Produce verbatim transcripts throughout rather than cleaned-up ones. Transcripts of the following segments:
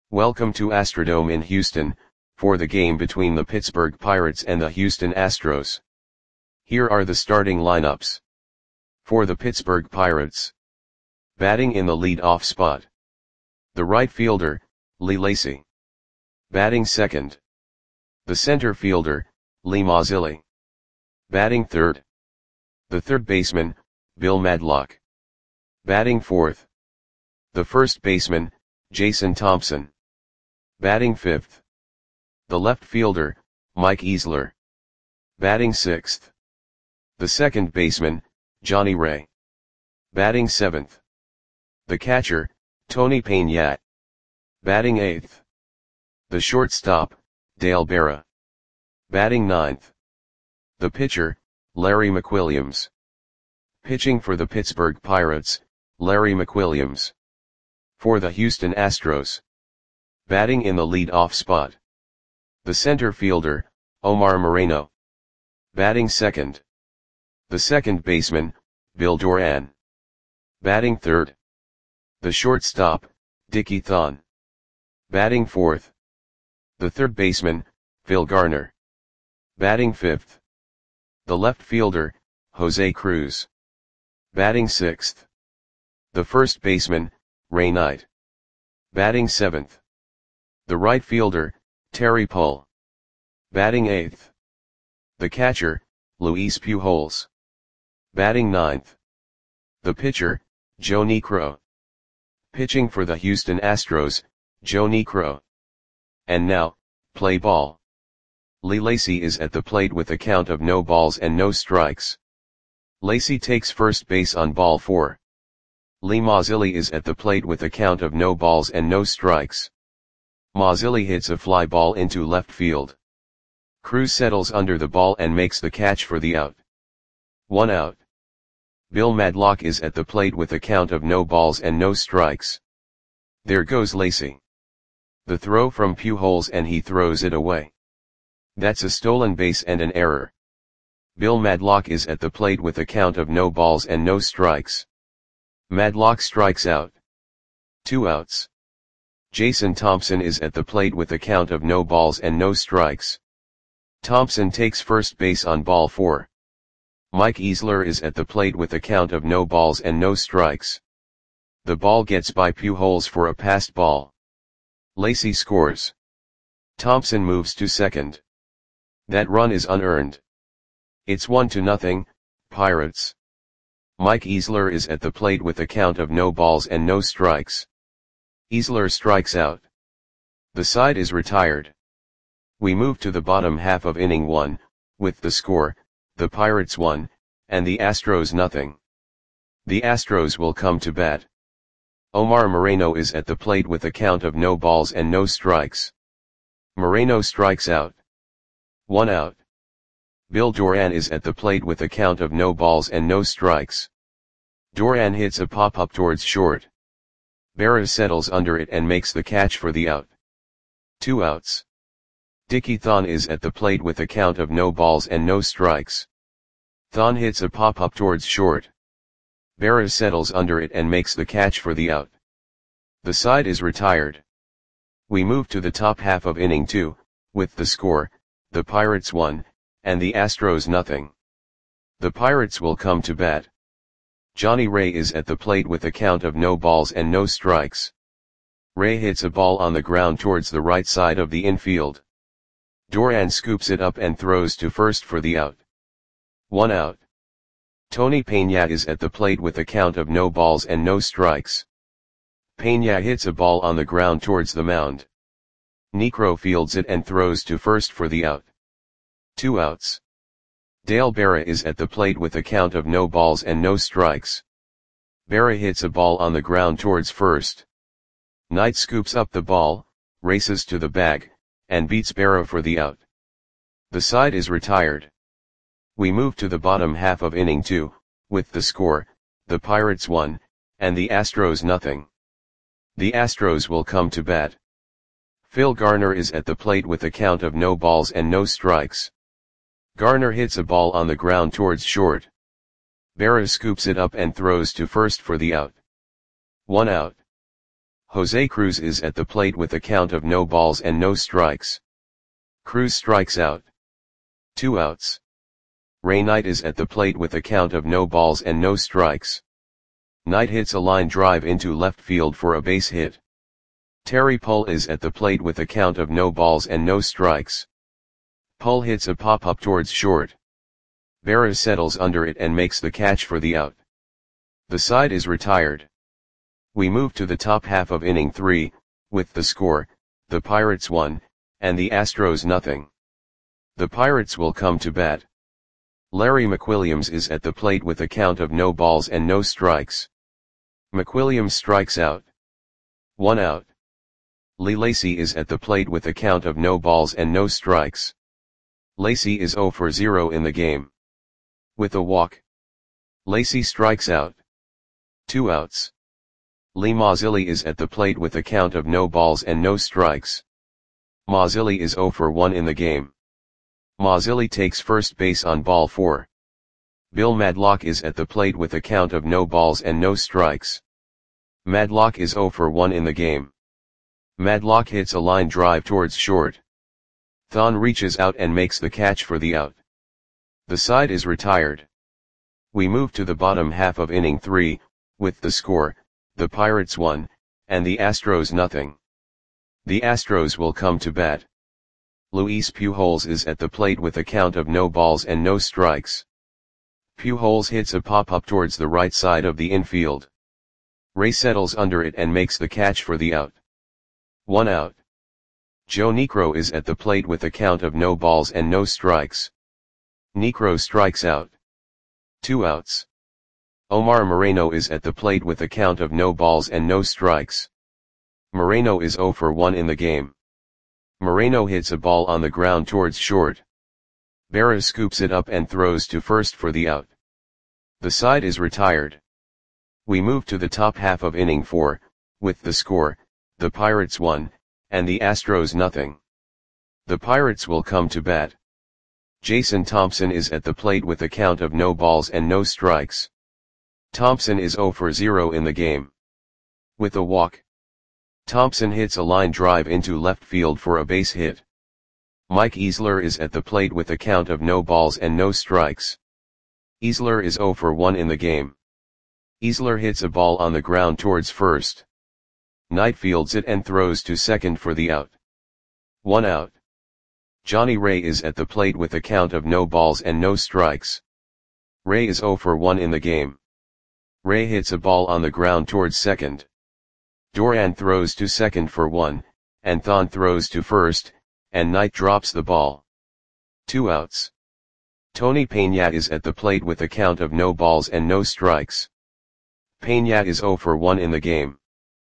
Welcome to Astrodome in Houston, for the game between the Pittsburgh Pirates and the Houston Astros. Here are the starting lineups. For the Pittsburgh Pirates. Batting in the lead-off spot. The right fielder, Lee Lacy. Batting second. The center fielder, Lee Mazzilli. Batting third. The third baseman, Bill Madlock. Batting fourth. The first baseman, Jason Thompson. Batting fifth. The left fielder, Mike Easler. Batting sixth. The second baseman, Johnny Ray. Batting seventh. The catcher, Tony Peña. Batting eighth. The shortstop, Dale Berra. Batting ninth. The pitcher, Larry McWilliams. Pitching for the Pittsburgh Pirates, Larry McWilliams. For the Houston Astros. Batting in the lead-off spot. The center fielder, Omar Moreno. Batting second. The second baseman, Bill Doran. Batting third. The shortstop, Dickie Thon. Batting fourth. The third baseman, Phil Garner. Batting fifth. The left fielder, Jose Cruz. Batting sixth. The first baseman, Ray Knight. Batting seventh. The right fielder, Terry Pull. Batting eighth. The catcher, Luis Pujols. Batting ninth. The pitcher, Joe Niekro. Pitching for the Houston Astros, Joe Niekro. And now, play ball. Lee Lacy is at the plate with a count of no balls and no strikes. Lacy takes first base on ball four. Lee Mazzilli is at the plate with a count of no balls and no strikes. Mazzilli hits a fly ball into left field. Cruz settles under the ball and makes the catch for the out. One out. Bill Madlock is at the plate with a count of no balls and no strikes. There goes Lacy. The throw from Pujols and he throws it away. That's a stolen base and an error. Bill Madlock is at the plate with a count of no balls and no strikes. Madlock strikes out. Two outs. Jason Thompson is at the plate with a count of no balls and no strikes. Thompson takes first base on ball four. Mike Easler is at the plate with a count of no balls and no strikes. The ball gets by Pujols for a passed ball. Lacy scores. Thompson moves to second. That run is unearned. It's one to nothing, Pirates. Mike Easler is at the plate with a count of no balls and no strikes. Easler strikes out. The side is retired. We move to the bottom half of inning one, with the score, the Pirates one, and the Astros nothing. The Astros will come to bat. Omar Moreno is at the plate with a count of no balls and no strikes. Moreno strikes out. One out. Bill Doran is at the plate with a count of no balls and no strikes. Doran hits a pop-up towards short. Berra settles under it and makes the catch for the out. Two outs. Dickie Thon is at the plate with a count of no balls and no strikes. Thon hits a pop-up towards short. Berra settles under it and makes the catch for the out. The side is retired. We move to the top half of inning two, with the score, the Pirates one, and the Astros nothing. The Pirates will come to bat. Johnny Ray is at the plate with a count of no balls and no strikes. Ray hits a ball on the ground towards the right side of the infield. Doran scoops it up and throws to first for the out. One out. Tony Peña is at the plate with a count of no balls and no strikes. Peña hits a ball on the ground towards the mound. Niekro fields it and throws to first for the out. Two outs. Dale Berra is at the plate with a count of no balls and no strikes. Berra hits a ball on the ground towards first. Knight scoops up the ball, races to the bag, and beats Berra for the out. The side is retired. We move to the bottom half of inning two, with the score, the Pirates one, and the Astros nothing. The Astros will come to bat. Phil Garner is at the plate with a count of no balls and no strikes. Garner hits a ball on the ground towards short. Berra scoops it up and throws to first for the out. One out. Jose Cruz is at the plate with a count of no balls and no strikes. Cruz strikes out. Two outs. Ray Knight is at the plate with a count of no balls and no strikes. Knight hits a line drive into left field for a base hit. Terry Pull is at the plate with a count of no balls and no strikes. Pull hits a pop-up towards short. Berra settles under it and makes the catch for the out. The side is retired. We move to the top half of inning three, with the score, the Pirates one, and the Astros nothing. The Pirates will come to bat. Larry McWilliams is at the plate with a count of no balls and no strikes. McWilliams strikes out. One out. Lee Lacy is at the plate with a count of no balls and no strikes. Lacy is zero for zero in the game. With a walk. Lacy strikes out. Two outs. Lee Mazzilli is at the plate with a count of no balls and no strikes. Mazzilli is zero for one in the game. Mazzilli takes first base on ball four. Bill Madlock is at the plate with a count of no balls and no strikes. Madlock is zero for one in the game. Madlock hits a line drive towards short. Thon reaches out and makes the catch for the out. The side is retired. We move to the bottom half of inning three, with the score, the Pirates one, and the Astros nothing. The Astros will come to bat. Luis Pujols is at the plate with a count of no balls and no strikes. Pujols hits a pop-up towards the right side of the infield. Ray settles under it and makes the catch for the out. One out. Joe Niekro is at the plate with a count of no balls and no strikes. Niekro strikes out. Two outs. Omar Moreno is at the plate with a count of no balls and no strikes. Moreno is zero for one in the game. Moreno hits a ball on the ground towards short. Berra scoops it up and throws to first for the out. The side is retired. We move to the top half of inning four, with the score, the Pirates one, and the Astros nothing. The Pirates will come to bat. Jason Thompson is at the plate with a count of no balls and no strikes. Thompson is zero for zero in the game. With a walk. Thompson hits a line drive into left field for a base hit. Mike Easler is at the plate with a count of no balls and no strikes. Easler is zero for one in the game. Easler hits a ball on the ground towards first. Knight fields it and throws to second for the out. One out. Johnny Ray is at the plate with a count of no balls and no strikes. Ray is zero for one in the game. Ray hits a ball on the ground towards second. Duran throws to second for one, and Thon throws to first, and Knight drops the ball. Two outs. Tony Peña is at the plate with a count of no balls and no strikes. Peña is zero for one in the game.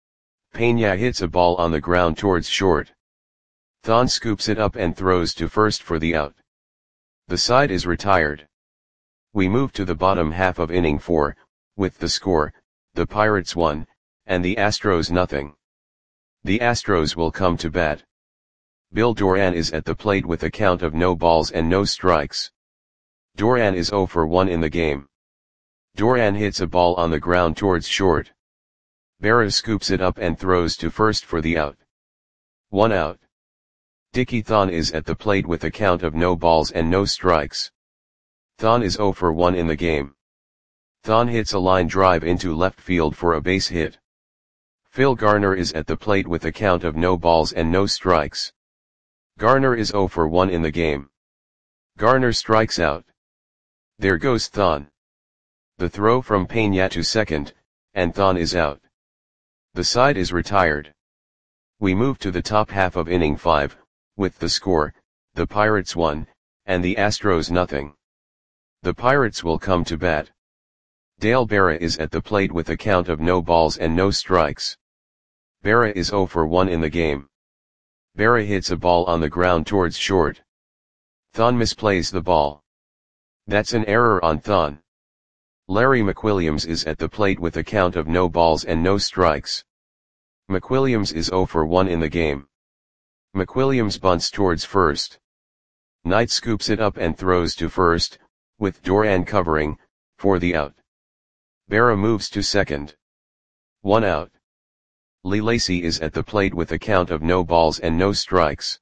Peña hits a ball on the ground towards short. Thon scoops it up and throws to first for the out. The side is retired. We move to the bottom half of inning four, with the score, the Pirates one, and the Astros nothing. The Astros will come to bat. Bill Doran is at the plate with a count of no balls and no strikes. Doran is zero for one in the game. Doran hits a ball on the ground towards short. Berra scoops it up and throws to first for the out. One out. Dickie Thon is at the plate with a count of no balls and no strikes. Thon is zero for one in the game. Thon hits a line drive into left field for a base hit. Phil Garner is at the plate with a count of no balls and no strikes. Garner is zero for one in the game. Garner strikes out. There goes Thon. The throw from Peña to second, and Thon is out. The side is retired. We move to the top half of inning five, with the score, the Pirates one, and the Astros nothing. The Pirates will come to bat. Dale Berra is at the plate with a count of no balls and no strikes. Berra is zero for one in the game. Berra hits a ball on the ground towards short. Thon misplays the ball. That's an error on Thon. Larry McWilliams is at the plate with a count of no balls and no strikes. McWilliams is zero for one in the game. McWilliams bunts towards first. Knight scoops it up and throws to first, with Doran covering, for the out. Berra moves to second. One out. Lee Lacy is at the plate with a count of no balls and no strikes.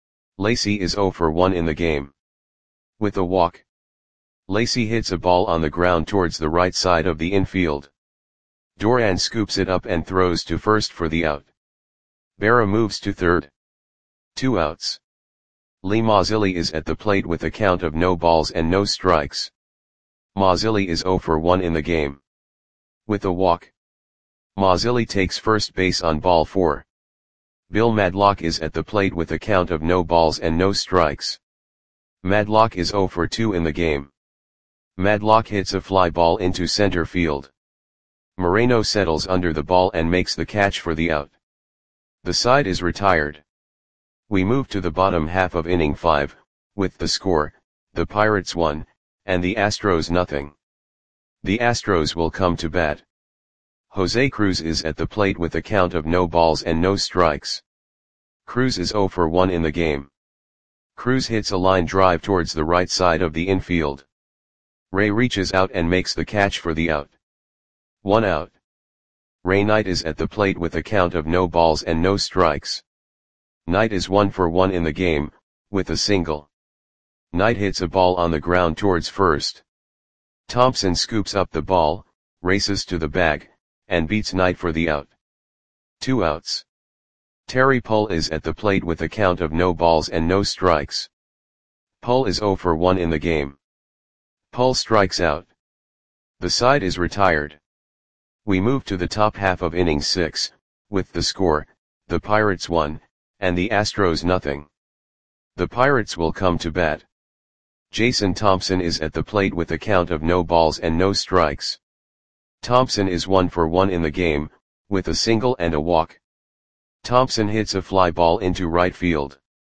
Lacy is zero for one in the game. With a walk, Lacy hits a ball on the ground towards the right side of the infield. Doran scoops it up and throws to first for the out. Berra moves to third. Two outs. Lee Mazzilli is at the plate with a count of no balls and no strikes. Mazzilli is zero for one in the game. With a walk, Mazzilli takes first base on ball four. Bill Madlock is at the plate with a count of no balls and no strikes. Madlock is zero for two in the game. Madlock hits a fly ball into center field. Moreno settles under the ball and makes the catch for the out. The side is retired. We move to the bottom half of inning five, with the score, the Pirates one, and the Astros nothing. The Astros will come to bat. Jose Cruz is at the plate with a count of no balls and no strikes. Cruz is zero for one in the game. Cruz hits a line drive towards the right side of the infield. Ray reaches out and makes the catch for the out. One out. Ray Knight is at the plate with a count of no balls and no strikes. Knight is one for one in the game, with a single. Knight hits a ball on the ground towards first. Thompson scoops up the ball, races to the bag, and beats Knight for the out. Two outs. Terry Pull is at the plate with a count of no balls and no strikes. Pull is zero for one in the game. Pull strikes out. The side is retired. We move to the top half of inning six, with the score, the Pirates one, and the Astros nothing. The Pirates will come to bat. Jason Thompson is at the plate with a count of no balls and no strikes. Thompson is one for one in the game, with a single and a walk. Thompson hits a fly ball into right field.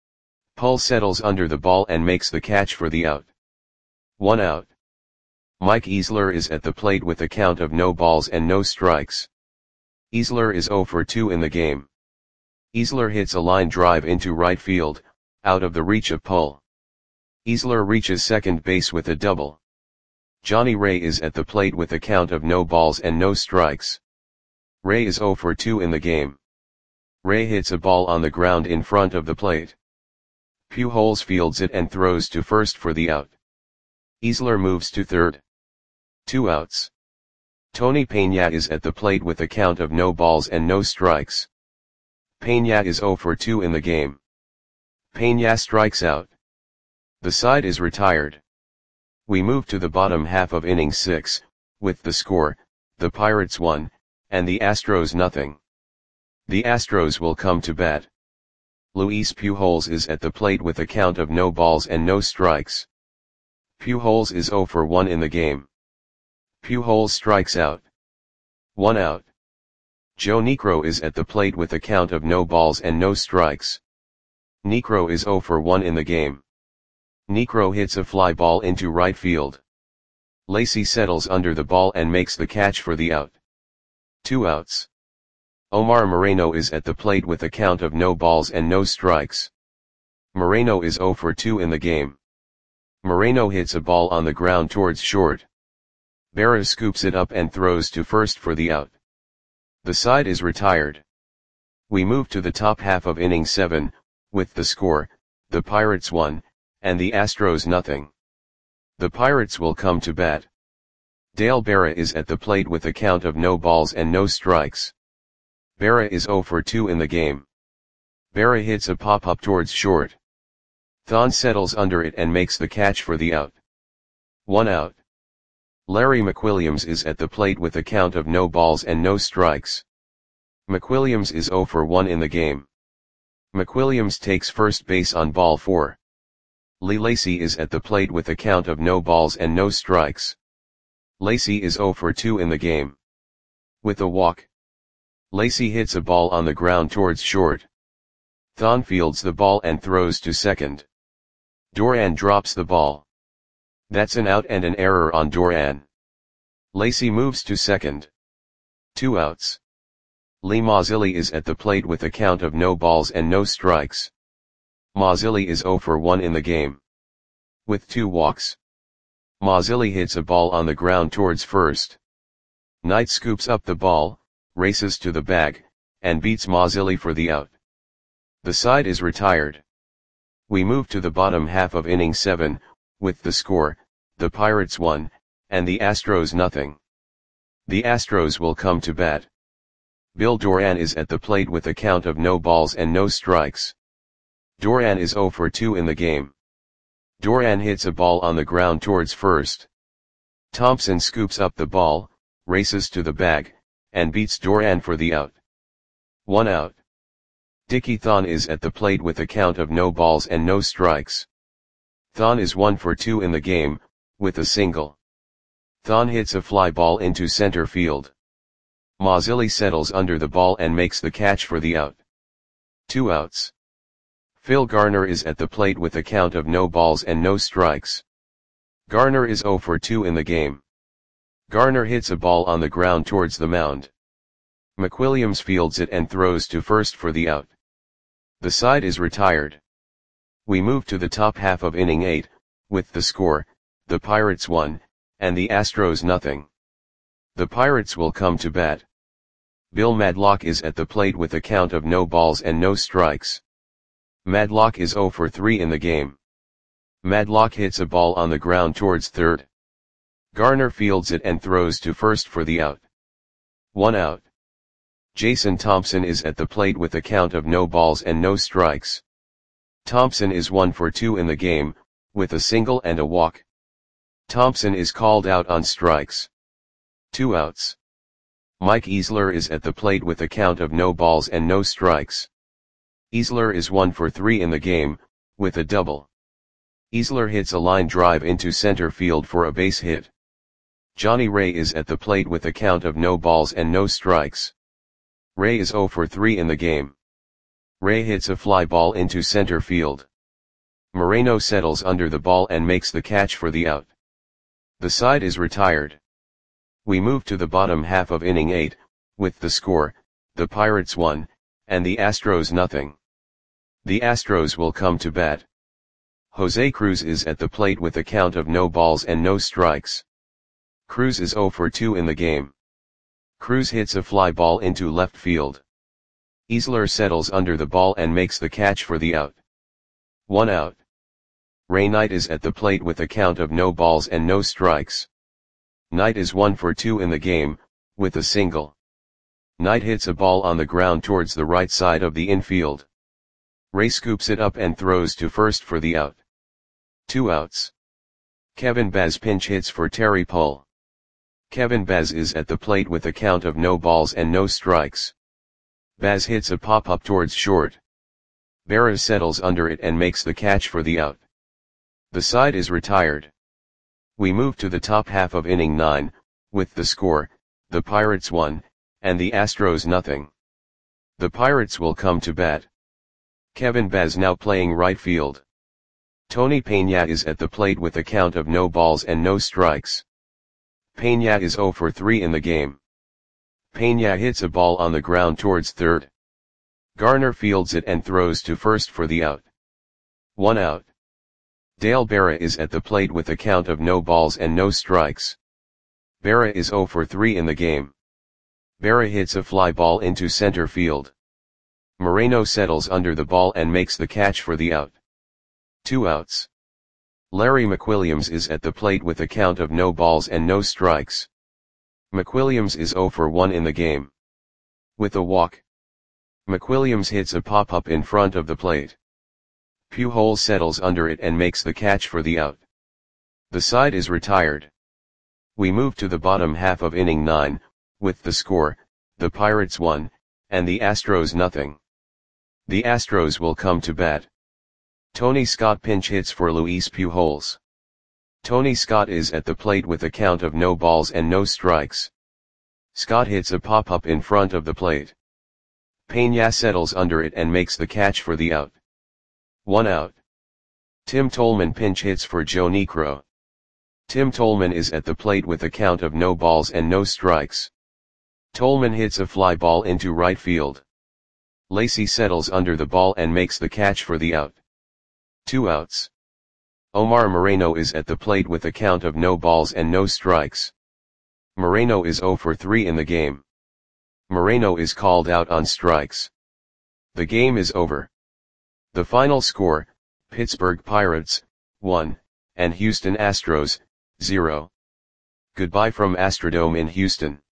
Pull settles under the ball and makes the catch for the out. One out. Mike Easler is at the plate with a count of no balls and no strikes. Easler is zero for two in the game. Easler hits a line drive into right field, out of the reach of Pull. Easler reaches second base with a double. Johnny Ray is at the plate with a count of no balls and no strikes. Ray is zero for two in the game. Ray hits a ball on the ground in front of the plate. Pujols fields it and throws to first for the out. Easler moves to third. Two outs. Tony Peña is at the plate with a count of no balls and no strikes. Peña is zero for two in the game. Peña strikes out. The side is retired. We move to the bottom half of inning six, with the score, the Pirates one, and the Astros nothing. The Astros will come to bat. Luis Pujols is at the plate with a count of no balls and no strikes. Pujols is zero for one in the game. Pujols strikes out. One out. Joe Niekro is at the plate with a count of no balls and no strikes. Niekro is zero for one in the game. Niekro hits a fly ball into right field. Lacy settles under the ball and makes the catch for the out. Two outs. Omar Moreno is at the plate with a count of no balls and no strikes. Moreno is zero for two in the game. Moreno hits a ball on the ground towards short. Berra scoops it up and throws to first for the out. The side is retired. We move to the top half of inning seven, with the score, the Pirates one, and the Astros nothing. The Pirates will come to bat. Dale Berra is at the plate with a count of no balls and no strikes. Berra is zero for two in the game. Berra hits a pop-up towards short. Thon settles under it and makes the catch for the out. One out. Larry McWilliams is at the plate with a count of no balls and no strikes. McWilliams is zero for one in the game. McWilliams takes first base on ball four. Lee Lacy is at the plate with a count of no balls and no strikes. Lacy is zero for two in the game. With a walk, Lacy hits a ball on the ground towards short. Thon fields the ball and throws to second. Doran drops the ball. That's an out and an error on Doran. Lacy moves to second. Two outs. Lee Mazzilli is at the plate with a count of no balls and no strikes. Mazzilli is zero for one in the game. With two walks, Mazzilli hits a ball on the ground towards first. Knight scoops up the ball, races to the bag, and beats Mazzilli for the out. The side is retired. We move to the bottom half of inning seven, with the score, the Pirates one, and the Astros nothing. The Astros will come to bat. Bill Doran is at the plate with a count of no balls and no strikes. Doran is oh for two in the game. Doran hits a ball on the ground towards first. Thompson scoops up the ball, races to the bag, and beats Doran for the out. One out. Dickie Thon is at the plate with a count of no balls and no strikes. Thon is one for two in the game, with a single. Thon hits a fly ball into center field. Mazzilli settles under the ball and makes the catch for the out. Two outs. Phil Garner is at the plate with a count of no balls and no strikes. Garner is oh for two in the game. Garner hits a ball on the ground towards the mound. McWilliams fields it and throws to first for the out. The side is retired. We move to the top half of inning eight, with the score, the Pirates one, and the Astros nothing. The Pirates will come to bat. Bill Madlock is at the plate with a count of no balls and no strikes. Madlock is oh for three in the game. Madlock hits a ball on the ground towards third. Garner fields it and throws to first for the out. One out. Jason Thompson is at the plate with a count of no balls and no strikes. Thompson is one for two in the game, with a single and a walk. Thompson is called out on strikes. Two outs. Mike Easler is at the plate with a count of no balls and no strikes. Easler is one for three in the game, with a double. Easler hits a line drive into center field for a base hit. Johnny Ray is at the plate with a count of no balls and no strikes. Ray is oh for three in the game. Ray hits a fly ball into center field. Moreno settles under the ball and makes the catch for the out. The side is retired. We move to the bottom half of inning eight, with the score, the Pirates one, and the Astros nothing. The Astros will come to bat. Jose Cruz is at the plate with a count of no balls and no strikes. Cruz is oh for two in the game. Cruz hits a fly ball into left field. Easler settles under the ball and makes the catch for the out. One out. Ray Knight is at the plate with a count of no balls and no strikes. Knight is one for two in the game, with a single. Knight hits a ball on the ground towards the right side of the infield. Ray scoops it up and throws to first for the out. Two outs. Kevin Baz pinch hits for Terry Pull. Kevin Baz is at the plate with a count of no balls and no strikes. Baz hits a pop-up towards short. Berra settles under it and makes the catch for the out. The side is retired. We move to the top half of inning nine, with the score, the Pirates one, and the Astros nothing. The Pirates will come to bat. Kevin Baz now playing right field. Tony Peña is at the plate with a count of no balls and no strikes. Peña is oh for three in the game. Peña hits a ball on the ground towards third. Garner fields it and throws to first for the out. One out. Dale Berra is at the plate with a count of no balls and no strikes. Berra is oh for three in the game. Berra hits a fly ball into center field. Moreno settles under the ball and makes the catch for the out. Two outs. Larry McWilliams is at the plate with a count of no balls and no strikes. McWilliams is oh for one in the game. With a walk. McWilliams hits a pop-up in front of the plate. Pujols settles under it and makes the catch for the out. The side is retired. We move to the bottom half of inning nine, with the score, the Pirates one, and the Astros nothing. The Astros will come to bat. Tony Scott pinch hits for Luis Pujols. Tony Scott is at the plate with a count of no balls and no strikes. Scott hits a pop-up in front of the plate. Peña settles under it and makes the catch for the out. One out. Tim Tolman pinch hits for Joe Niekro. Tim Tolman is at the plate with a count of no balls and no strikes. Tolman hits a fly ball into right field. Lacy settles under the ball and makes the catch for the out. Two outs. Omar Moreno is at the plate with a count of no balls and no strikes. Moreno is oh for three in the game. Moreno is called out on strikes. The game is over. The final score, Pittsburgh Pirates, one, and Houston Astros, zero. Goodbye from Astrodome in Houston.